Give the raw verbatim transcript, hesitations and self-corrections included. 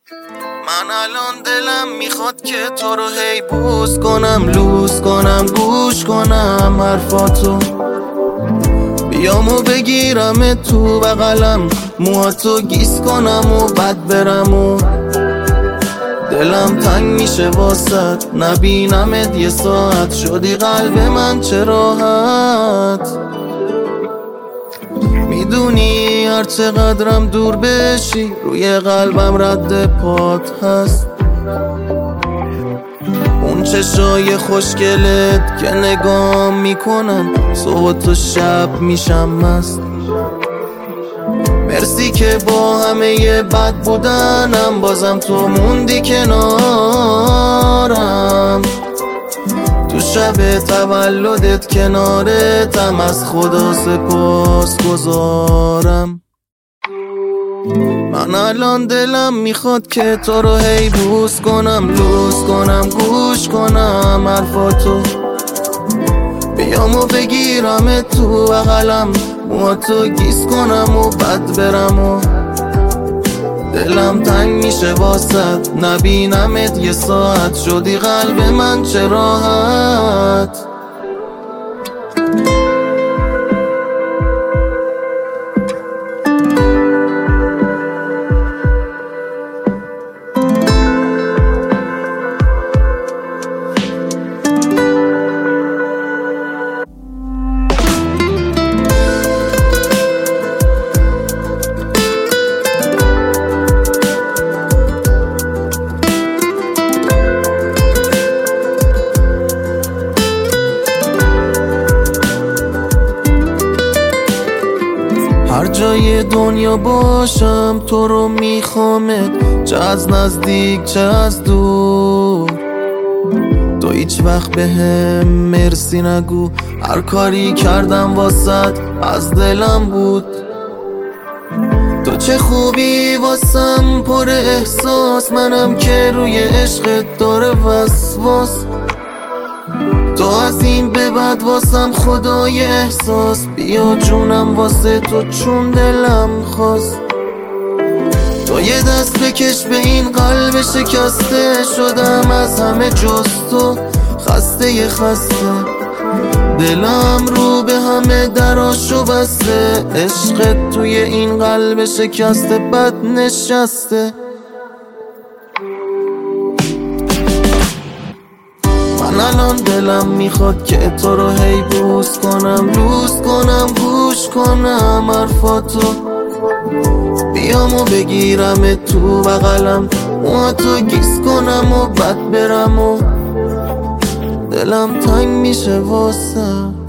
من الان دلم میخواد که تو رو هی بوس کنم، لوس کنم، گوش کنم حرفاتو، بیامو بگیرم تو بغلم، موهاتو گیس کنم و بد برم و دلم تنگ میشه واسط، نبینمت یه ساعت، شدی قلب من چه راحت. میدونی هر چقدرم دور بشی روی قلبم رد پات هست، اون چشای خوشگلت که نگاه میکنن صبح تو شب میشم مست. مرسی که با همه بد بودنم بازم تو موندی کنارم، تو شب تولدت کنارتم، از خدا سپاس گزارم. من الان دلم میخواد که تو رو هی بوس کنم، لوس کنم، گوش کنم حرفاتو، بیامو بگیرم تو بغلم، موهاتو گیس کنم و بد برم و دلم تنگ میشه واسط، نبینمت یه ساعت، شدی قلب من چه راحت. هر جای دنیا باشم تو رو میخوامت، چه از نزدیک چه از دور، تو هیچ وقت به هم مرسی نگو، هر کاری کردم واسط از دلم بود، تو چه خوبی واسم پر احساس، منم که روی عشقت داره وسواس، تو از این به بعد واسم خدای احساس، بیا جونم واسه تو چون دلم خواست، تو یه دست بکش به این قلب شکسته، شدم از همه جز تو خسته ی خسته، دلم رو به همه دراشو بسته، عشقت توی این قلب شکسته بد نشسته. من الان دلم میخواد که تو رو هی بوس کنم، لوس کنم، گوش کنم حرفاتو، بیامو بگیرم تو بغلم، موهاتو گیس کنم و بد برم و دلم تنگ میشه واسه